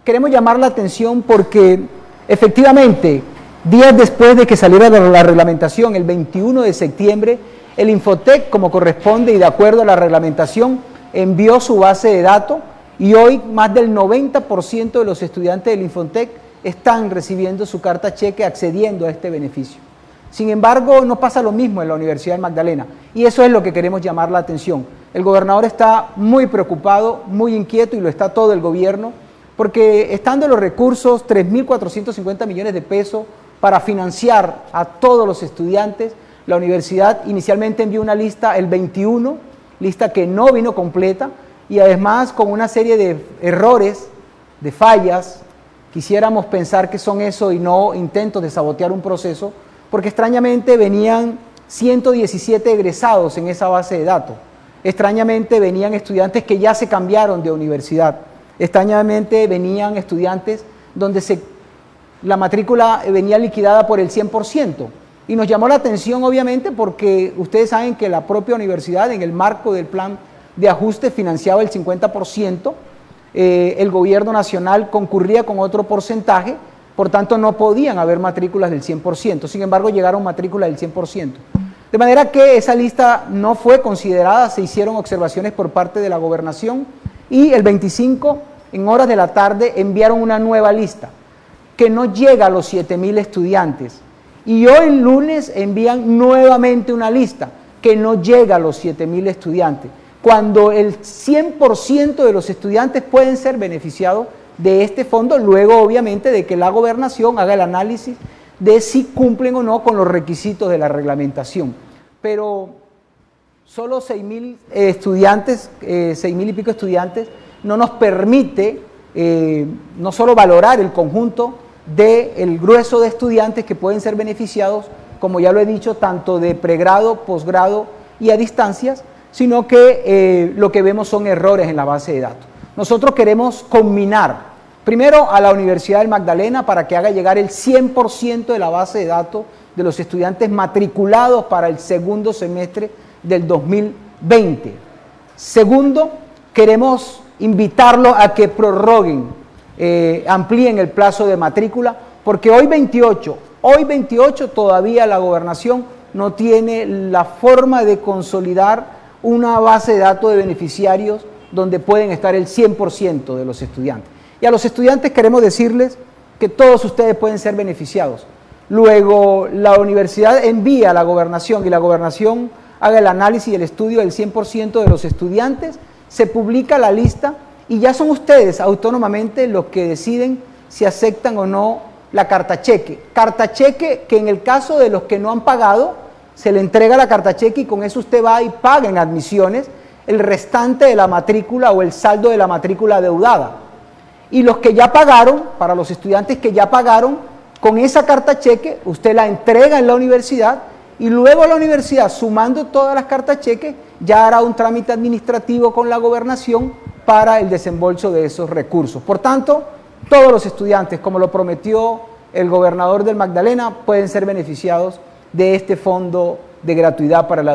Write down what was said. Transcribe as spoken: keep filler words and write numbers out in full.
queremos llamar la atención porque efectivamente, días después de que saliera la reglamentación, el veintiuno de septiembre, el Infotec, como corresponde y de acuerdo a la reglamentación, envió su base de datos y hoy más del noventa por ciento de los estudiantes del Infotec están recibiendo su carta cheque accediendo a este beneficio. Sin embargo, no pasa lo mismo en la Universidad del Magdalena y eso es lo que queremos llamar la atención. El gobernador está muy preocupado, muy inquieto y lo está todo el gobierno porque estando los recursos, tres mil cuatrocientos cincuenta millones de pesos para financiar a todos los estudiantes, la universidad inicialmente envió una lista el veintiuno, lista que no vino completa y además con una serie de errores, de fallas, quisiéramos pensar que son eso y no intentos de sabotear un proceso, porque extrañamente venían ciento diecisiete egresados en esa base de datos, extrañamente venían estudiantes que ya se cambiaron de universidad, extrañamente venían estudiantes donde se, la matrícula venía liquidada por el cien por ciento. Y nos llamó la atención obviamente porque ustedes saben que la propia universidad en el marco del plan de ajuste financiaba el cincuenta por ciento, eh, el gobierno nacional concurría con otro porcentaje, por tanto no podían haber matrículas del cien por ciento, sin embargo llegaron matrículas del cien por ciento. De manera que esa lista no fue considerada, se hicieron observaciones por parte de la gobernación y el veinticinco, en horas de la tarde, enviaron una nueva lista que no llega a los siete mil estudiantes. Y hoy lunes envían nuevamente una lista que no llega a los siete mil estudiantes, cuando el cien por ciento de los estudiantes pueden ser beneficiados de este fondo, luego obviamente de que la gobernación haga el análisis de si cumplen o no con los requisitos de la reglamentación. Pero solo seis mil estudiantes, eh, seis mil y pico estudiantes, no nos permite eh, no solo valorar el conjunto del grueso de estudiantes que pueden ser beneficiados, como ya lo he dicho, tanto de pregrado, posgrado y a distancias, sino que eh, lo que vemos son errores en la base de datos. Nosotros queremos combinar, primero a la Universidad del Magdalena para que haga llegar el cien por ciento de la base de datos de los estudiantes matriculados para el segundo semestre del dos mil veinte. Segundo, queremos invitarlos a que prorroguen Eh, amplíen el plazo de matrícula, porque hoy veintiocho, hoy veintiocho todavía la gobernación no tiene la forma de consolidar una base de datos de beneficiarios donde pueden estar el cien por ciento de los estudiantes. Y a los estudiantes queremos decirles que todos ustedes pueden ser beneficiados. Luego la universidad envía a la gobernación y la gobernación haga el análisis y el estudio del cien por ciento de los estudiantes, se publica la lista y ya son ustedes autónomamente los que deciden si aceptan o no la carta cheque. Carta cheque que en el caso de los que no han pagado, se le entrega la carta cheque y con eso usted va y paga en admisiones el restante de la matrícula o el saldo de la matrícula adeudada. Y los que ya pagaron, para los estudiantes que ya pagaron, con esa carta cheque usted la entrega en la universidad y luego la universidad, sumando todas las cartas cheque, ya hará un trámite administrativo con la gobernación para el desembolso de esos recursos. Por tanto, todos los estudiantes, como lo prometió el gobernador del Magdalena, pueden ser beneficiados de este fondo de gratuidad para la